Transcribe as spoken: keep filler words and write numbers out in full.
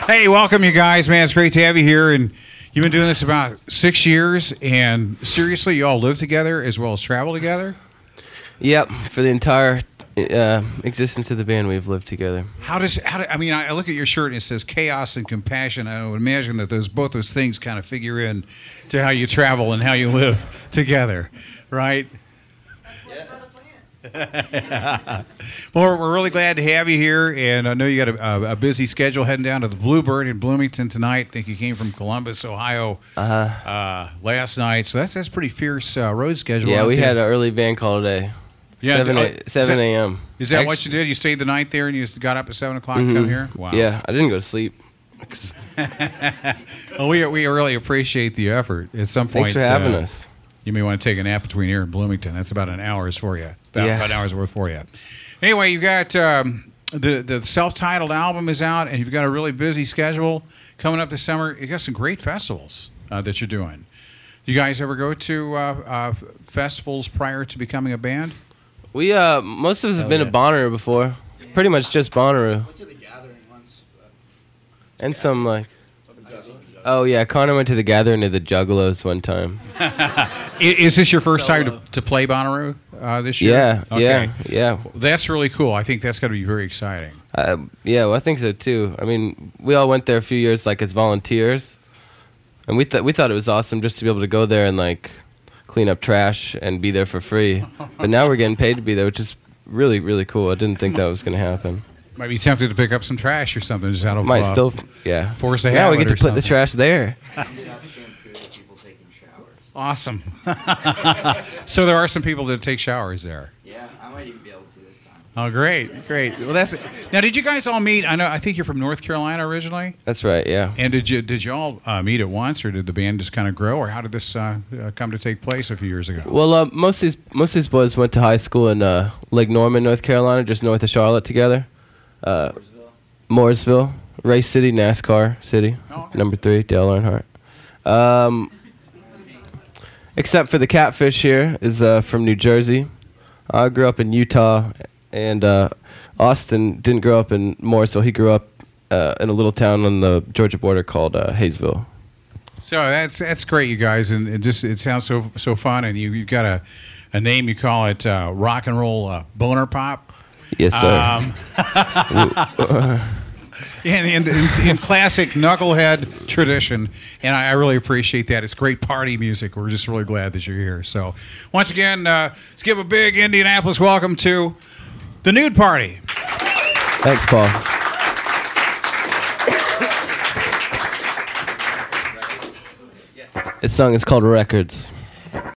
Hey, welcome, you guys, man. It's great to have you here. And you've been doing this about six years. And seriously, you all live together as well as travel together? Yep. For the entire uh, existence of the band, we've lived together. How does, how do, I mean, I look at your shirt and it says chaos and compassion. I would imagine that those both those things kind of figure in to how you travel and how you live together, right? Well, we're really glad to have you here, and I know you got a, a busy schedule heading down to the Bluebird in Bloomington tonight. I think you came from Columbus, Ohio, uh-huh. uh, last night, so that's that's pretty fierce uh, road schedule. Yeah, out we there. had an early band call today. Yeah, seven, uh, a, seven a.m. Is that Actually, what you did? You stayed the night there, and you got up at seven o'clock mm-hmm. to come here? Wow. Yeah, I didn't go to sleep. Well, we we really appreciate the effort. At some point, Thanks for having uh, us. You may want to take a nap between here and Bloomington. That's about an hour's for you. About, Yeah. about an hour's worth for you. Anyway, you've got um, the the self-titled album is out, and you've got a really busy schedule coming up this summer. You got some great festivals uh, that you're doing. You guys ever go to uh, uh, festivals prior to becoming a band? We uh, most of us have been yeah. to Bonnaroo before. Yeah. Pretty much just Bonnaroo. Went to the Gathering once. But And Yeah. some like. I've seen it. Oh yeah, Connor went to the Gathering of the Juggalos one time. I- Is this your first time Solo. to, to play Bonnaroo uh, this year? Yeah, Okay. yeah, yeah. That's really cool. I think that's going to be very exciting. Uh, yeah, well, I think so too. I mean, we all went there a few years like as volunteers, and we thought we thought it was awesome just to be able to go there and like clean up trash and be there for free. But now we're getting paid to be there, which is really really cool. I didn't think that was going to happen. Might be tempted to pick up some trash or something just out of Might uh, still, yeah. force a Now we habit get to or put the something. trash there. Ended up shampoo with people taking showers. Awesome. So there are some people that take showers there. Yeah, I might even be able to this time. Oh, great, great. Well, that's now. Did you guys all meet? I know. I think you're from North Carolina originally. That's right. Yeah. And did you did you all uh, meet at once, or did the band just kind of grow, or how did this uh, uh, come to take place a few years ago? Well, uh, most of these most of these boys went to high school in uh, Lake Norman, North Carolina, just north of Charlotte, together. Uh, Mooresville, Race City, NASCAR City, Oh, okay. number three, Dale Earnhardt. Um, except for the Catfish here is uh, from New Jersey. I grew up in Utah, and uh, Austin didn't grow up in Mooresville. He grew up uh, in a little town on the Georgia border called uh, Hayesville. So that's that's great, you guys, and it just it sounds so so fun. And you you've got a a name, you call it uh, rock and roll uh, boner pop. Yes, sir. Um, in, in, in, in classic knucklehead tradition, and I, I really appreciate that. It's great party music. We're just really glad that you're here. So, once again, uh, let's give a big Indianapolis welcome to the Nude Party. Thanks, Paul. This song is called Records.